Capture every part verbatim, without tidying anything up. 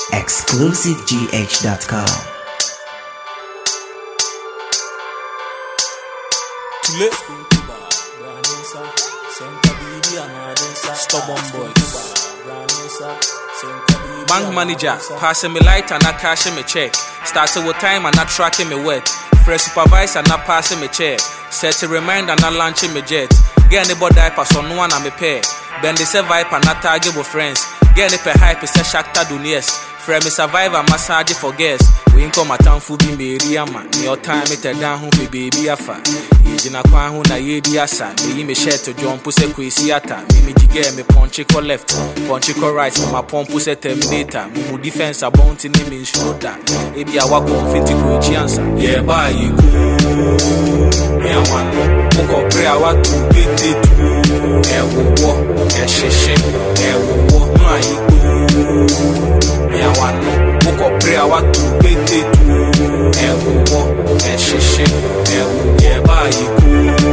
exclusive g h dot com. Stubborn boys. Bank manager, passing me light and not cashing me check. Started with time and not tracking me wet. Fresh supervisor not passing me check. Set a reminder not launching me jet. Get any body diaper so no one on me pay. Then they say viper not target with friends. Get any per hype say shakta dunies. Frame me survivor massage for guests. We ain't come a town for be me man. Your time it down who be baby afa. Ejina kwa hu na yedi asa. Me me share to jump puse kwesi ata. Me me jige me punch ko left, punch ko right. My pump puse terminator. Me mu defense a bounty ni me shoulder. Ebi awa confetti ko chiansa. Yeah ba you go. Me a one. Moko pray awa to beat it. E wo wo, e sheshe, e wo wo. Ma you go. Me a one. Moko pray awa to beat it. E wo wo, e sheshe, e wo. Yeah ba you go.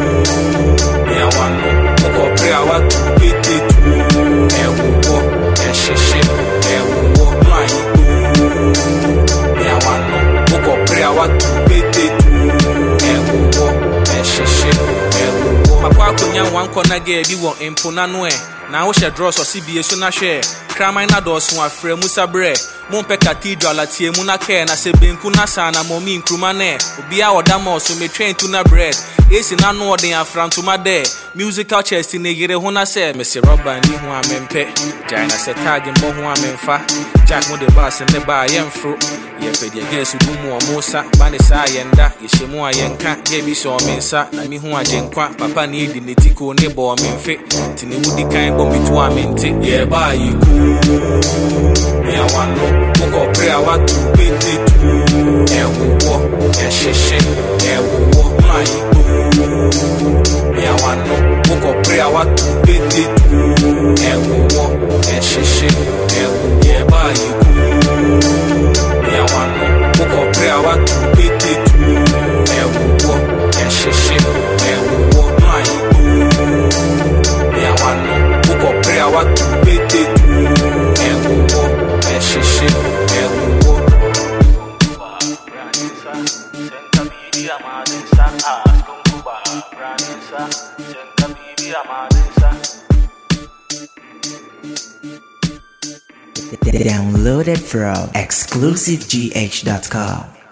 Me a one. Moko pray awa to beat it. E wo wo, e sheshe, e wo wo. Ma you go. Me a one. Moko pray awa to beat it. E wo wo, e sheshe, e wo wo. Makwa konya wan kona ge bi wo impona no e. Na wo she draws or C B A so na hwe. Kramai na dos ho afre musa bre. Mompe cathedral atie mu na ke na se benku na sana momi nkruma ne. Obi a oda mo so me train to na bread. Esi na no odin afram to ma de. Musical chest ni yire ho na se me se rubber ni ho amempe. Jai na se tag mbo ho amemfa. Jack mo de bass ne ba yemfro. Ye pede gesu du mu omosa. Ba ne sa yenda ye shemu ayenka. Ye bi so mensa na mi ho agenkwa. Papa ni di netiko ne bo memfe. Tini wudi kan bo mi to amente. Ye ba yi ku. Me a one no. Moko pray awa to beat it. E wo wo, e sheshe, e wo wo. Ma yi go. Me a one no. Moko pray awa to beat it. E wo wo, e sheshe, e wo. Yeah ba yi go. Me a one no. Moko pray awa to beat it. E wo wo, e sheshe, e wo wo. Ma yi go. Me a one no. Moko pray awa to beat it. E wo wo, e sheshe, e wo wo. Downloaded from exclusive g h dot com.